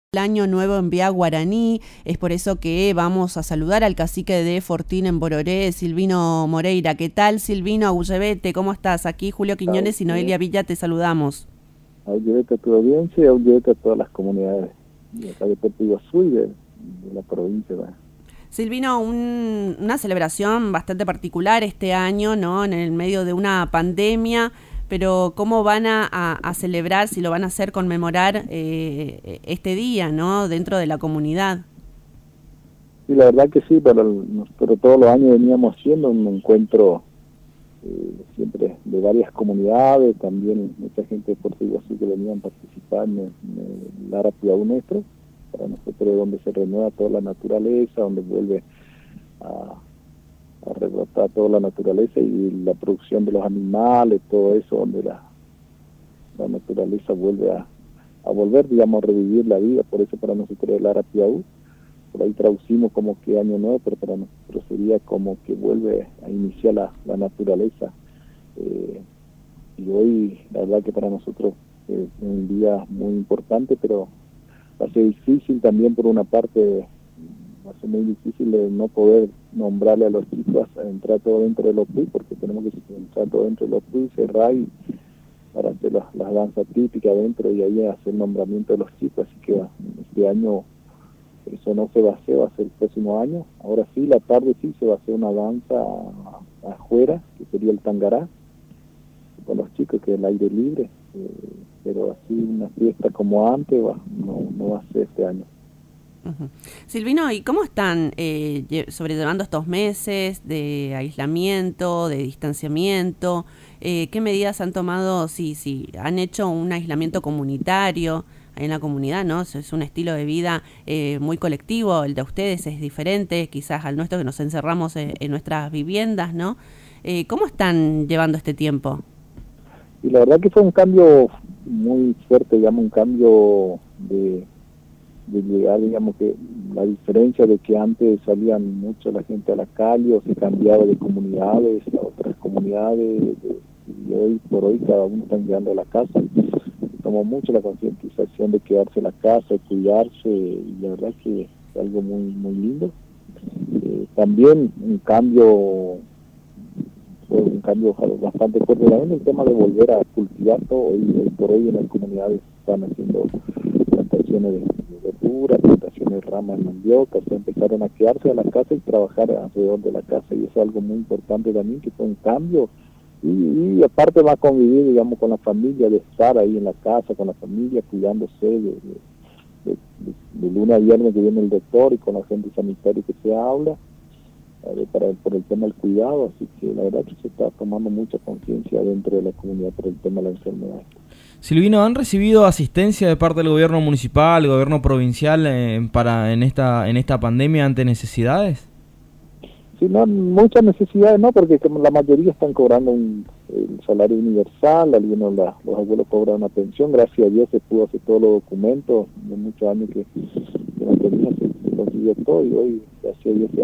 El año nuevo en vía guaraní, es por eso que vamos a saludar al cacique de Fortín en Bororé, Silvino Moreira. ¿Qué tal, Silvino Agullebete? ¿Cómo estás? Aquí Julio Quiñones y Noelia Villa te saludamos. Agullebete a tu audiencia y Agullebete a todas las comunidades de acá de Puerto Iguazú y de la provincia. Silvino, una celebración bastante particular este año, ¿no? En el medio de una pandemia, pero ¿cómo van a celebrar, si lo van a hacer conmemorar este día, ¿no? Dentro de la comunidad. Sí, la verdad que sí, pero todos los años veníamos haciendo un encuentro siempre de varias comunidades, también mucha gente de Puerto Iguazú que venían a participar en el Lara Piau nuestro, para nosotros donde se renueva toda la naturaleza, donde vuelve a rebrotar toda la naturaleza y la producción de los animales, todo eso, donde la naturaleza vuelve a volver, digamos, a revivir la vida. Por eso para nosotros el Lara Piau, por ahí traducimos como que año nuevo, pero para nosotros sería como que vuelve a iniciar la naturaleza. Y hoy, la verdad que para nosotros es un día muy importante, pero va a ser difícil también por una parte, va a ser muy difícil de no poder nombrarle a los chicos a entrar todo dentro de los PUI, porque tenemos que entrar todo dentro de los PUI, cerrar y para hacer las danzas típicas dentro y ahí hacer el nombramiento de los chicos, así que este año eso no se va a hacer, va a ser el próximo año. Ahora sí, la tarde sí se va a hacer una danza afuera, que sería el tangará, con los chicos, que es el aire libre, pero así una fiesta como antes no va a ser este año. Uh-huh. Silvino, ¿y cómo están sobrellevando estos meses de aislamiento, de distanciamiento? ¿Qué medidas han tomado? Si han hecho un aislamiento comunitario en la comunidad, ¿no? Es un estilo de vida muy colectivo, el de ustedes es diferente, quizás al nuestro que nos encerramos en nuestras viviendas, ¿no? ¿Cómo están llevando este tiempo? Y la verdad que fue un cambio muy fuerte, digamos, un cambio de llegar, digamos, que la diferencia de que antes salían mucho la gente a la calle o se cambiaba de comunidades a otras comunidades, y hoy por hoy cada uno está llegando a la casa. Tomó mucho la concientización de quedarse en la casa, de cuidarse, y la verdad que es algo muy muy lindo. También un cambio bastante fuerte también el tema de volver a cultivar todo. Hoy por hoy en las comunidades están haciendo plantaciones de verduras, plantaciones de ramas de mandioca, se empezaron a quedarse a la casa y trabajar alrededor de la casa, y eso es algo muy importante también, que fue un cambio. Y aparte va a convivir, digamos, con la familia, de estar ahí en la casa con la familia, cuidándose de lunes a viernes que viene el doctor y con la gente sanitaria que se habla por el tema del cuidado, así que la verdad que se está tomando mucha conciencia dentro de la comunidad por el tema de la enfermedad. Silvino, ¿han recibido asistencia de parte del gobierno municipal, el gobierno provincial en esta pandemia ante necesidades? Sí, no, muchas necesidades no, porque como la mayoría están cobrando el salario universal, algunos los abuelos cobran una pensión, gracias a Dios se pudo hacer todos los documentos, de muchos años que no tenía, se consiguió todo, y hoy gracias a Dios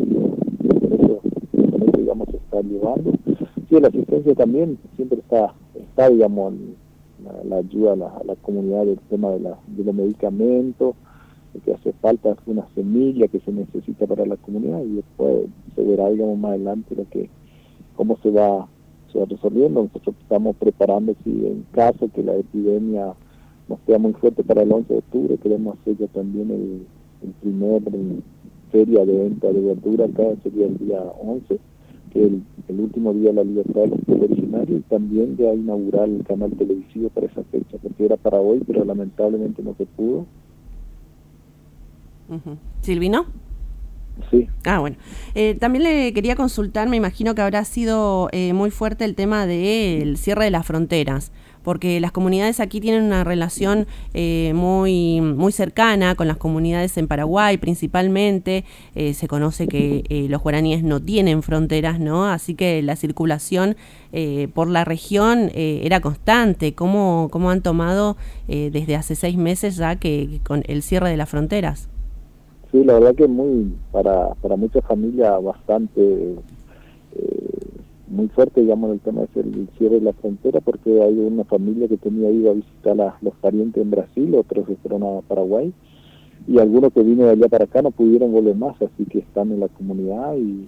con eso digamos se está llevando. Sí, la asistencia también siempre está digamos, la ayuda a la comunidad del tema de los medicamentos, que hace falta una semilla que se necesita para la comunidad, y después se verá, digamos, más adelante cómo se va resolviendo. Nosotros estamos preparando, si en caso que la epidemia no sea muy fuerte, para el 11 de octubre queremos hacer ya también el primer feria de venta de verdura, acá sería el día 11, que es el último día de la libertad de los pueblos originarios, y también ya inaugurar el canal televisivo para esa fecha, porque era para hoy, pero lamentablemente no se pudo. Uh-huh. ¿Silvino? Sí. Bueno. También le quería consultar, me imagino que habrá sido muy fuerte el tema del cierre de las fronteras, porque las comunidades aquí tienen una relación muy, muy cercana con las comunidades en Paraguay principalmente. Se conoce que los guaraníes no tienen fronteras, ¿no? Así que la circulación por la región era constante. ¿Cómo han tomado desde hace 6 meses ya que con el cierre de las fronteras? Sí, la verdad que para muchas familias bastante muy fuerte, digamos, el tema de el cierre de la frontera, porque hay una familia que tenía ido a visitar a los parientes en Brasil, otros que fueron a Paraguay, y algunos que vino de allá para acá no pudieron volver más, así que están en la comunidad y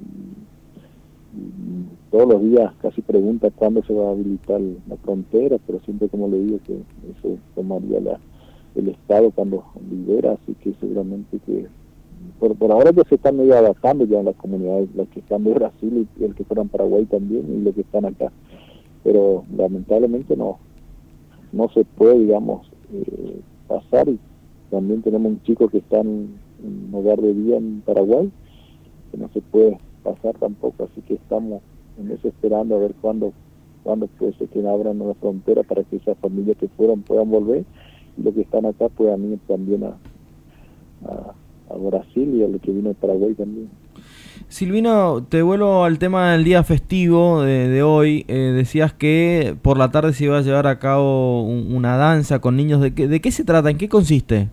todos los días casi preguntan cuándo se va a habilitar la frontera, pero siempre, como le digo, que eso tomaría el Estado cuando libera, así que seguramente que por ahora ya se están medio adaptando ya en las comunidades, las que están de Brasil y el que fueran Paraguay también, y los que están acá, pero lamentablemente no se puede, digamos, pasar. Y también tenemos un chico que está en un hogar de día en Paraguay, que no se puede pasar tampoco, así que estamos en eso esperando a ver cuándo puede ser que abran la frontera para que esas familias que fueron puedan volver, y los que están acá puedan ir también a Brasil, y a los que vino de Paraguay también. Silvino, te vuelvo al tema del día festivo de hoy. Decías que por la tarde se iba a llevar a cabo una danza con niños. ¿De qué se trata? ¿En qué consiste?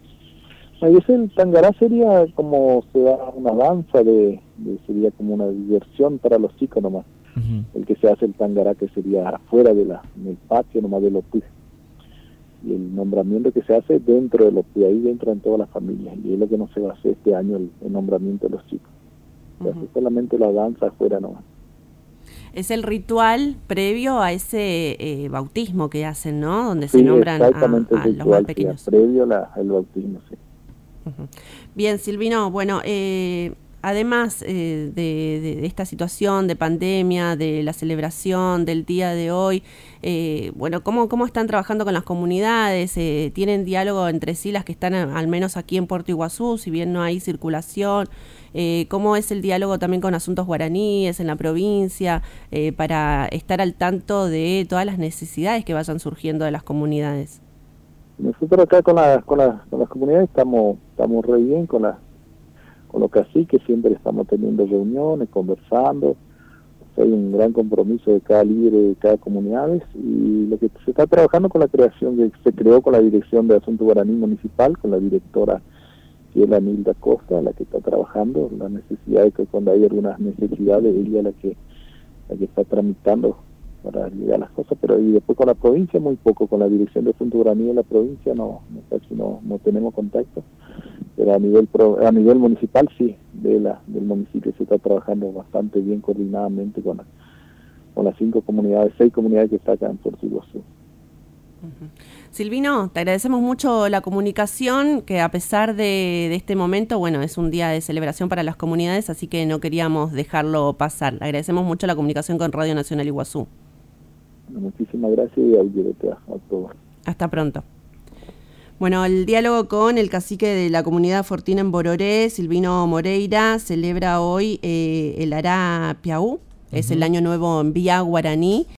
El tangará sería como se da una danza, sería como una diversión para los chicos nomás. Uh-huh. El que se hace el tangará, que sería afuera en el patio nomás de los PUI. Y el nombramiento que se hace dentro de los PUI, ahí entran todas las familias. Y es lo que no se va a hacer este año, el nombramiento de los chicos. Se hace solamente la danza afuera nomás. Es el ritual previo a ese bautismo que hacen, ¿no? Donde se nombran a ritual, los más pequeños. Sí, previo al bautismo, sí. Uh-huh. Bien, Silvino, bueno, además de esta situación de pandemia, de la celebración del día de hoy, bueno, ¿cómo están trabajando con las comunidades? ¿Tienen diálogo entre sí las que están al menos aquí en Puerto Iguazú, si bien no hay circulación? ¿Cómo es el diálogo también con asuntos guaraníes en la provincia, para estar al tanto de todas las necesidades que vayan surgiendo de las comunidades? Nosotros acá con las comunidades estamos re bien, con los caciques siempre estamos teniendo reuniones, conversando. Hay un gran compromiso de cada líder de cada comunidad, y lo que se está trabajando con la creación que se creó con la Dirección de Asuntos Guaraní Municipal, con la directora que es la Nilda Costa, la que está trabajando las necesidades, que cuando hay algunas necesidades ella es la que está tramitando para llegar a las cosas, pero y después con la provincia muy poco, con la Dirección de Asuntos Guaraní de la provincia casi no tenemos contacto, pero a nivel municipal sí, del municipio se está trabajando bastante bien coordinadamente con las 6 comunidades que está acá en Puerto Iguazú. Uh-huh. Silvino, te agradecemos mucho la comunicación, que a pesar de este momento, bueno, es un día de celebración para las comunidades, así que no queríamos dejarlo pasar. Le agradecemos mucho la comunicación con Radio Nacional Iguazú. Muchísimas gracias y a todos. Hasta pronto. Bueno, el diálogo con el cacique de la comunidad Fortín en Bororé, Silvino Moreira, celebra hoy el Ará Piaú, es el Año Nuevo en Vía Guaraní.